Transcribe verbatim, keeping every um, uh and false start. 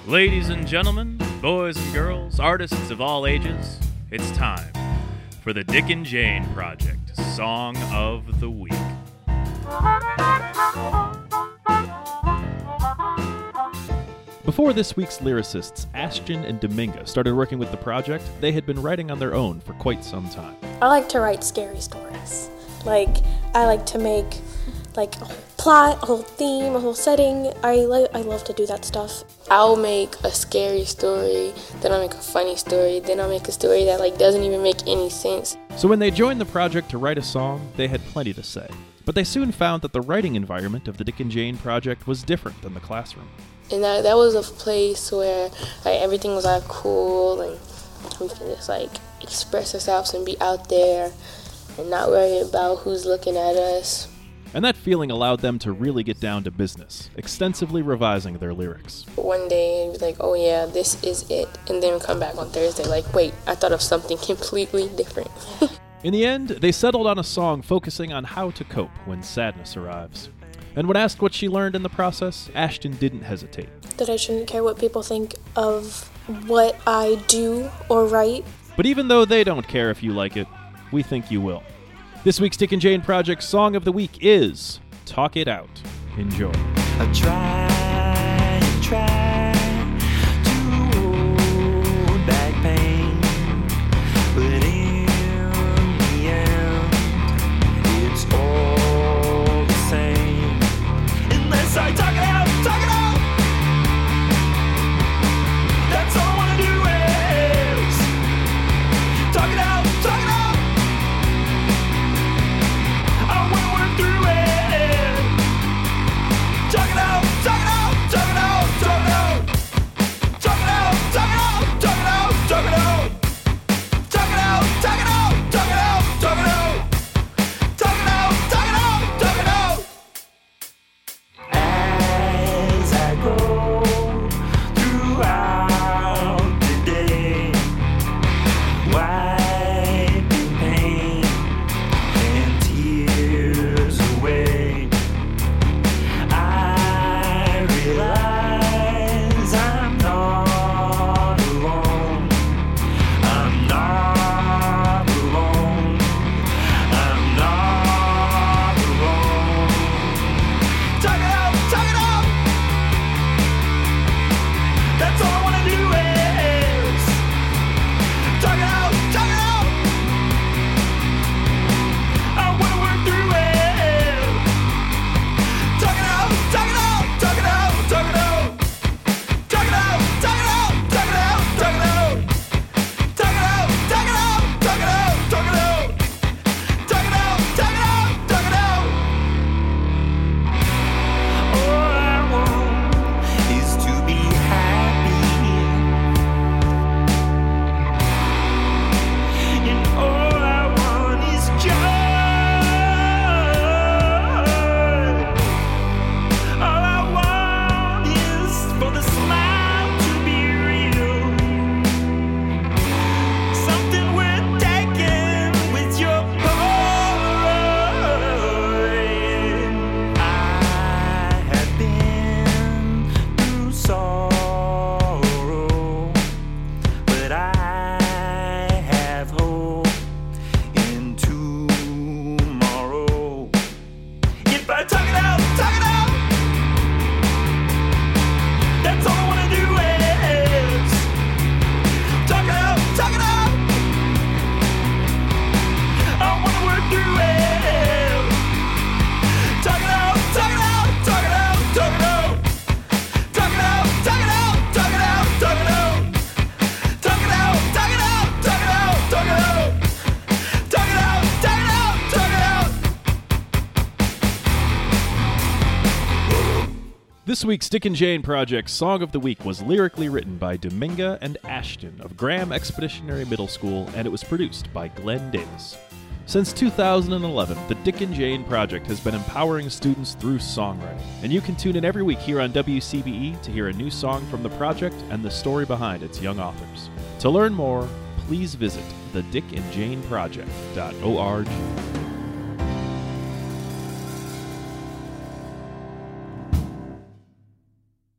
Ladies and gentlemen, boys and girls, artists of all ages, it's time for the Dick and Jane Project Song of the Week. Before this week's lyricists, Ashton and Dominga, started working with the project, they had been writing on their own for quite some time. I like to write scary stories. Like, I like to make, like, a whole plot, a whole theme, a whole setting. I, li- I love to do that stuff. I'll make a scary story, then I'll make a funny story, then I'll make a story that, like, doesn't even make any sense. So when they joined the project to write a song, they had plenty to say. But they soon found that the writing environment of the Dick and Jane Project was different than the classroom. And that that was a place where, like, everything was, like, cool, and we could just, like, express ourselves and be out there and not worry about who's looking at us. And that feeling allowed them to really get down to business, extensively revising their lyrics. One day, it'd be like, oh yeah, this is it. And then come back on Thursday like, wait, I thought of something completely different. In the end, they settled on a song focusing on how to cope when sadness arrives. And when asked what she learned in the process, Ashton didn't hesitate. That I shouldn't care what people think of what I do or write. But even though they don't care if you like it, we think you will. This week's Dick and Jane Project Song of the Week is Talk It Out. Enjoy. I try and try to hold back pain, but in the end, it's all the same. Unless I talk it out, talk it out, that's all I wanna do is talk it out, talk it out. This week's Dick and Jane Project Song of the Week was lyrically written by Dominga and Ashton of Graham Expeditionary Middle School, and it was produced by Glenn Davis. Since two thousand eleven, the Dick and Jane Project has been empowering students through songwriting, and you can tune in every week here on W C B E to hear a new song from the project and the story behind its young authors. To learn more, please visit the dick and jane project dot org.